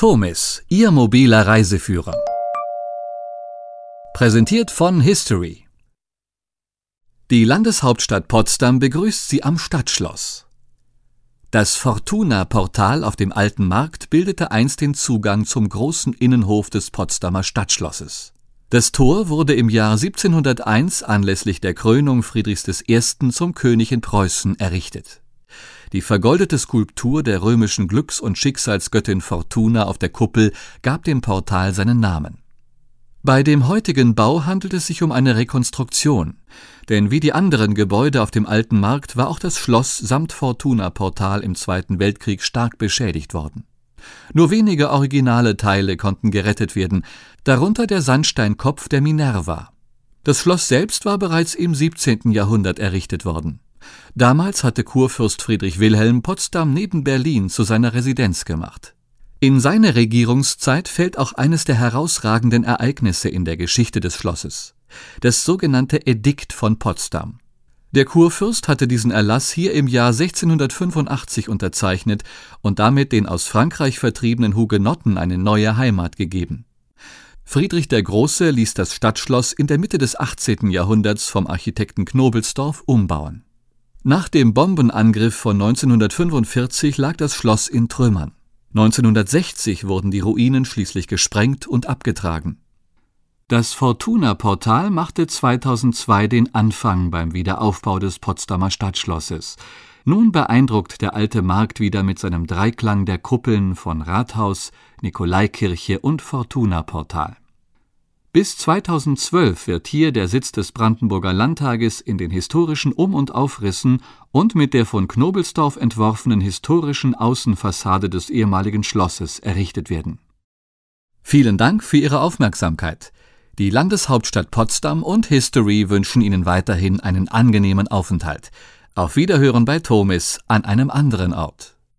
Tomis, Ihr mobiler Reiseführer. Präsentiert von History. Die Landeshauptstadt Potsdam begrüßt Sie am Stadtschloss. Das Fortuna-Portal auf dem Alten Markt bildete einst den Zugang zum großen Innenhof des Potsdamer Stadtschlosses. Das Tor wurde im Jahr 1701 anlässlich der Krönung Friedrichs I. zum König in Preußen errichtet. Die vergoldete Skulptur der römischen Glücks- und Schicksalsgöttin Fortuna auf der Kuppel gab dem Portal seinen Namen. Bei dem heutigen Bau handelt es sich um eine Rekonstruktion, denn wie die anderen Gebäude auf dem Alten Markt war auch das Schloss samt Fortuna-Portal im Zweiten Weltkrieg stark beschädigt worden. Nur wenige originale Teile konnten gerettet werden, darunter der Sandsteinkopf der Minerva. Das Schloss selbst war bereits im 17. Jahrhundert errichtet worden. Damals hatte Kurfürst Friedrich Wilhelm Potsdam neben Berlin zu seiner Residenz gemacht. In seine Regierungszeit fällt auch eines der herausragenden Ereignisse in der Geschichte des Schlosses: das sogenannte Edikt von Potsdam. Der Kurfürst hatte diesen Erlass hier im Jahr 1685 unterzeichnet und damit den aus Frankreich vertriebenen Hugenotten eine neue Heimat gegeben. Friedrich der Große ließ das Stadtschloss in der Mitte des 18. Jahrhunderts vom Architekten Knobelsdorff umbauen. Nach dem Bombenangriff von 1945 lag das Schloss in Trümmern. 1960 wurden die Ruinen schließlich gesprengt und abgetragen. Das Fortuna-Portal machte 2002 den Anfang beim Wiederaufbau des Potsdamer Stadtschlosses. Nun beeindruckt der Alte Markt wieder mit seinem Dreiklang der Kuppeln von Rathaus, Nikolaikirche und Fortuna-Portal. Bis 2012 wird hier der Sitz des Brandenburger Landtages in den historischen Um- und Aufrissen und mit der von Knobelsdorff entworfenen historischen Außenfassade des ehemaligen Schlosses errichtet werden. Vielen Dank für Ihre Aufmerksamkeit. Die Landeshauptstadt Potsdam und History wünschen Ihnen weiterhin einen angenehmen Aufenthalt. Auf Wiederhören bei Tomis an einem anderen Ort.